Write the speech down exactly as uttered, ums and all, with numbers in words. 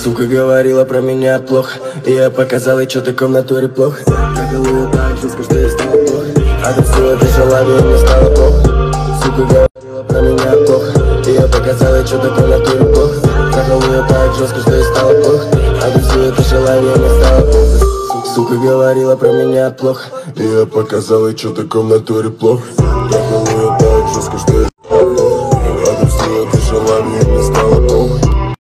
Сука говорила про меня плохо, и я показал ей, что такое в натуре плохо. Трахал ее так жестко, что ей стало плохо. А до всего это желание мне стало плохо. Сука говорила про меня плохо, и я показал ей, что такое в натуре плохо. Трахал ее так жестко, что ей стало плохо. А до всего это желание мне стало плохо. Сука говорила про меня плохо, и я показал ей, что такое в натуре плохо. Трахал ее так жестко, что ей стало плохо. А до всего это желание